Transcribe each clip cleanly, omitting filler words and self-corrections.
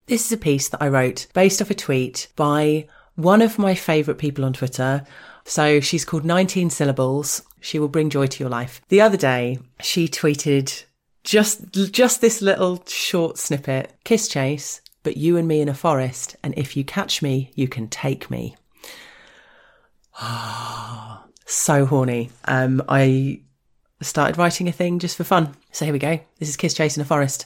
This is a piece that I wrote based off a tweet by one of my favourite people on Twitter. So she's called 19 Syllables. She will bring joy to your life. The other day, she tweeted just this little short snippet. Kiss chase, but you and me in a forest. And if you catch me, you can take me. So horny. I started writing a thing just for fun. So here we go. This is Kiss Chase in a Forest.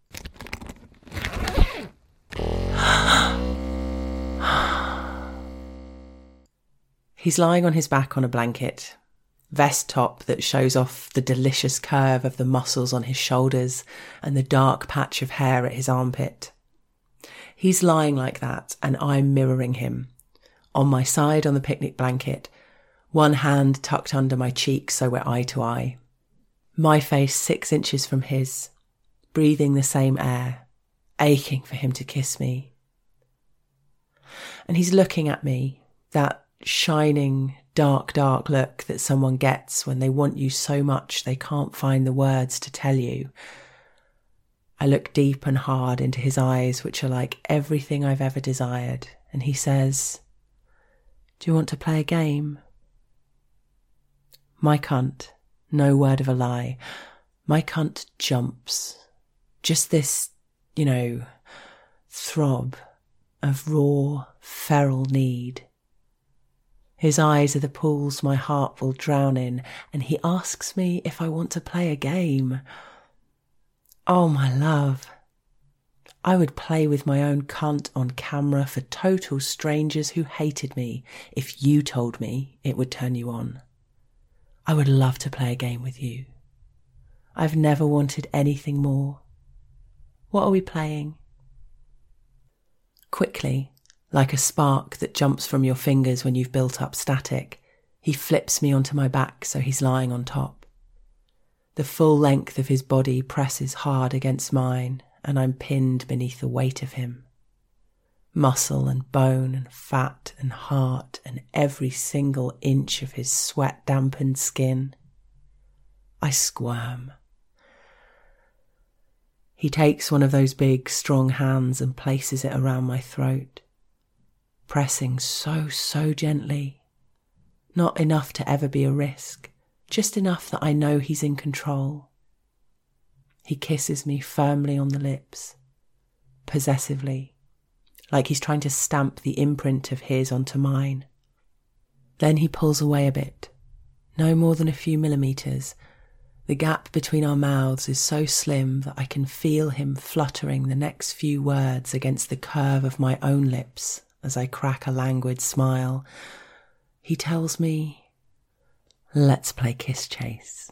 He's lying on his back on a blanket, vest top that shows off the delicious curve of the muscles on his shoulders and the dark patch of hair at his armpit. He's lying like that, and I'm mirroring him. On my side on the picnic blanket, one hand tucked under my cheek so we're eye to eye. My face 6 inches from his, breathing the same air, aching for him to kiss me. And he's looking at me, that shining, dark look that someone gets when they want you so much they can't find the words to tell you. I look deep and hard into his eyes, which are like everything I've ever desired, and he says, "Do you want to play a game?" My cunt, no word of a lie, my cunt jumps. Just this, throb of raw, feral need. His eyes are the pools my heart will drown in, and he asks me if I want to play a game. Oh, my love. I would play with my own cunt on camera for total strangers who hated me if you told me it would turn you on. I would love to play a game with you. I've never wanted anything more. What are we playing? Quickly, like a spark that jumps from your fingers when you've built up static, he flips me onto my back so he's lying on top. The full length of his body presses hard against mine, and I'm pinned beneath the weight of him. Muscle and bone and fat and heart and every single inch of his sweat-dampened skin. I squirm. He takes one of those big, strong hands and places it around my throat, pressing so gently. Not enough to ever be a risk, just enough that I know he's in control. He kisses me firmly on the lips, possessively, like he's trying to stamp the imprint of his onto mine. Then he pulls away a bit, no more than a few millimeters. The gap between our mouths is so slim that I can feel him fluttering the next few words against the curve of my own lips as I crack a languid smile. He tells me, "Let's play kiss chase."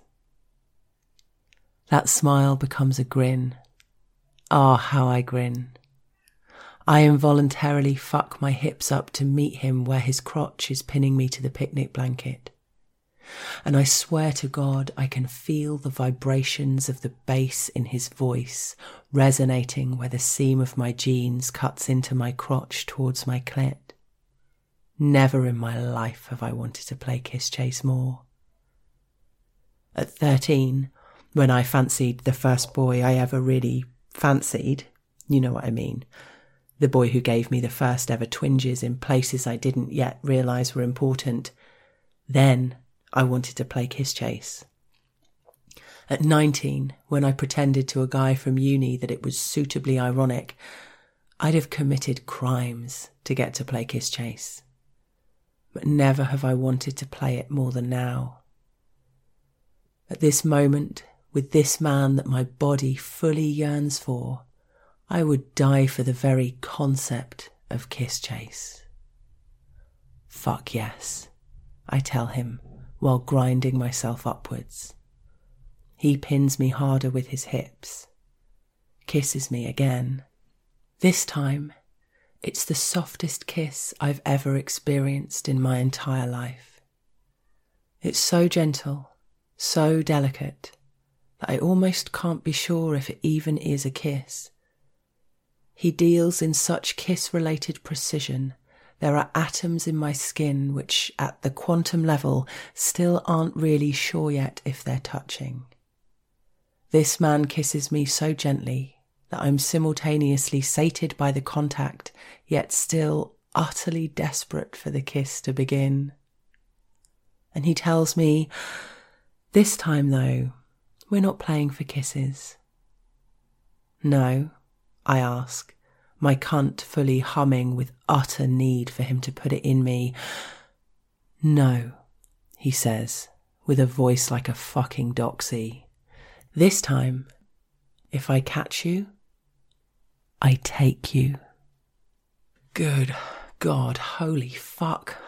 That smile becomes a grin. Ah, how I grin. I involuntarily fuck my hips up to meet him where his crotch is pinning me to the picnic blanket. And I swear to God I can feel the vibrations of the bass in his voice resonating where the seam of my jeans cuts into my crotch towards my clit. Never in my life have I wanted to play kiss chase more. At 13, when I fancied the first boy I ever really fancied, you know what I mean, the boy who gave me the first ever twinges in places I didn't yet realise were important, then I wanted to play kiss chase. At 19, when I pretended to a guy from uni that it was suitably ironic, I'd have committed crimes to get to play kiss chase. But never have I wanted to play it more than now. At this moment, with this man that my body fully yearns for, I would die for the very concept of kiss chase. Fuck yes, I tell him, while grinding myself upwards. He pins me harder with his hips, kisses me again. This time, it's the softest kiss I've ever experienced in my entire life. It's so gentle, so delicate, that I almost can't be sure if it even is a kiss. He deals in such kiss-related precision. There are atoms in my skin which, at the quantum level, still aren't really sure yet if they're touching. This man kisses me so gently, that I'm simultaneously sated by the contact, yet still utterly desperate for the kiss to begin. And he tells me, "This time though, we're not playing for kisses." "No?" I ask, my cunt fully humming with utter need for him to put it in me. "No," he says, with a voice like a fucking doxy. "This time, if I catch you, I take you." Good God, holy fuck.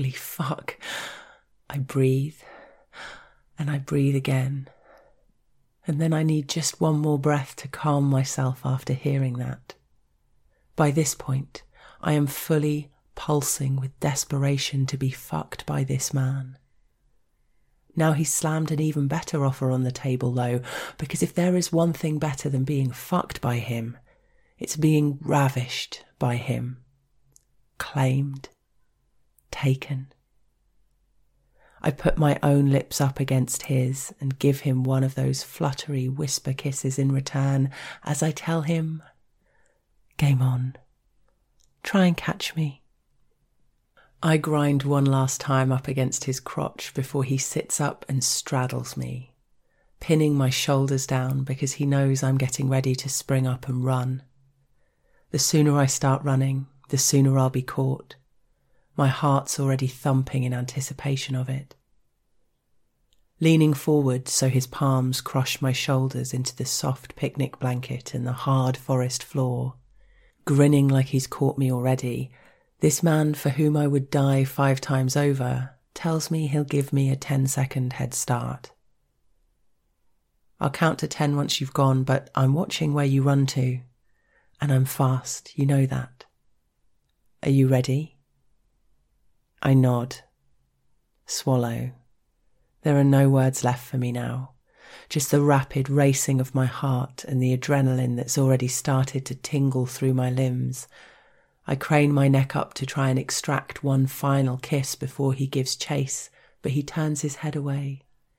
I breathe, and I breathe again. And then I need just one more breath to calm myself after hearing that. By this point, I am fully pulsing with desperation to be fucked by this man. Now he's slammed an even better offer on the table though, because if there is one thing better than being fucked by him, it's being ravished by him. Claimed. Taken. I put my own lips up against his and give him one of those fluttery whisper kisses in return as I tell him, "Game on. Try and catch me." I grind one last time up against his crotch before he sits up and straddles me, pinning my shoulders down because he knows I'm getting ready to spring up and run. The sooner I start running, the sooner I'll be caught. My heart's already thumping in anticipation of it. Leaning forward so his palms crush my shoulders into the soft picnic blanket and the hard forest floor, grinning like he's caught me already, this man for whom I would die 5 times over tells me he'll give me a 10-second head start. "I'll count to 10 once you've gone, but I'm watching where you run to. And I'm fast, you know that. Are you ready?" I nod. Swallow. There are no words left for me now, just the rapid racing of my heart and the adrenaline that's already started to tingle through my limbs. I crane my neck up to try and extract one final kiss before he gives chase, but he turns his head away.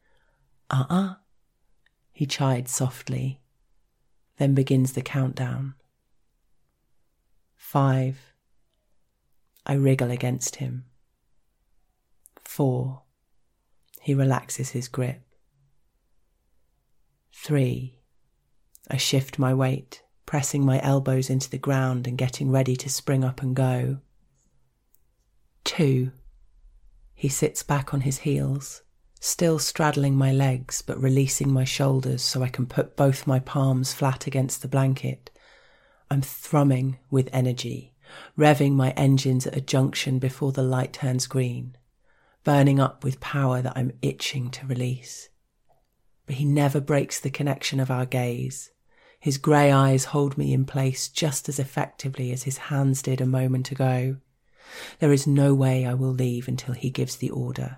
He chides softly, then begins the countdown. 5. I wriggle against him. 4. He relaxes his grip. 3. I shift my weight, pressing my elbows into the ground and getting ready to spring up and go. 2. He sits back on his heels, still straddling my legs but releasing my shoulders so I can put both my palms flat against the blanket. I'm thrumming with energy, revving my engines at a junction before the light turns green, burning up with power that I'm itching to release. But he never breaks the connection of our gaze. His grey eyes hold me in place just as effectively as his hands did a moment ago. There is no way I will leave until he gives the order.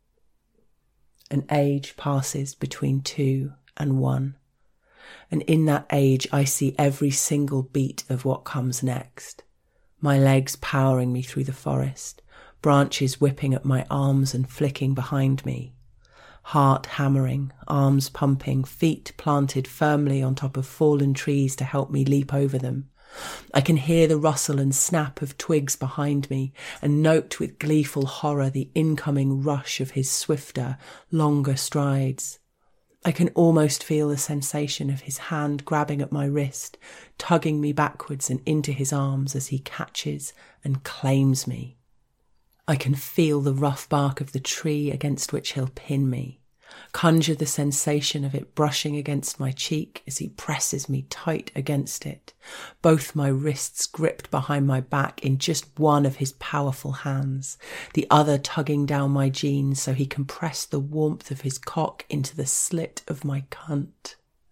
An age passes between 2 and 1, and in that age I see every single beat of what comes next. My legs powering me through the forest, branches whipping at my arms and flicking behind me. Heart hammering, arms pumping, feet planted firmly on top of fallen trees to help me leap over them. I can hear the rustle and snap of twigs behind me and note with gleeful horror the incoming rush of his swifter, longer strides. I can almost feel the sensation of his hand grabbing at my wrist, tugging me backwards and into his arms as he catches and claims me. I can feel the rough bark of the tree against which he'll pin me, conjure the sensation of it brushing against my cheek as he presses me tight against it, both my wrists gripped behind my back in just one of his powerful hands, the other tugging down my jeans so he can press the warmth of his cock into the slit of my cunt.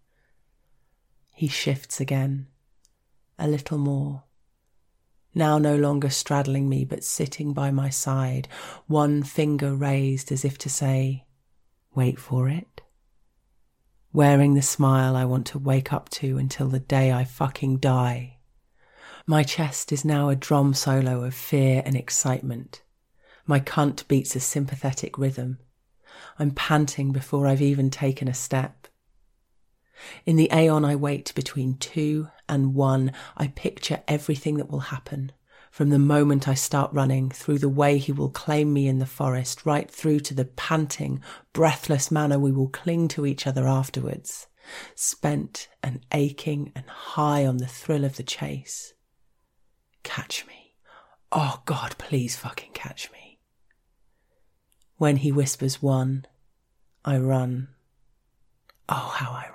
He shifts again, a little more. Now no longer straddling me but sitting by my side, one finger raised as if to say, "Wait for it." Wearing the smile I want to wake up to until the day I fucking die. My chest is now a drum solo of fear and excitement. My cunt beats a sympathetic rhythm. I'm panting before I've even taken a step. In the aeon I wait between 2 and one, I picture everything that will happen. From the moment I start running, through the way he will claim me in the forest, right through to the panting, breathless manner we will cling to each other afterwards, spent and aching and high on the thrill of the chase. Catch me. Oh God, please fucking catch me. When he whispers one, I run. Oh, how I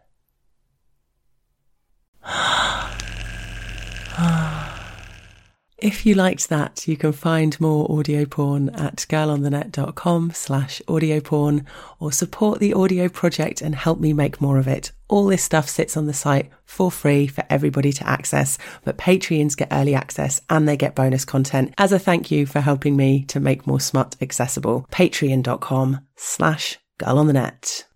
run. If you liked that, you can find more audio porn at girlonthenet.com/audio-porn or support the audio project and help me make more of it. All this stuff sits on the site for free for everybody to access, but Patreons get early access and they get bonus content as a thank you for helping me to make more smut accessible. Patreon.com/girlonthenet.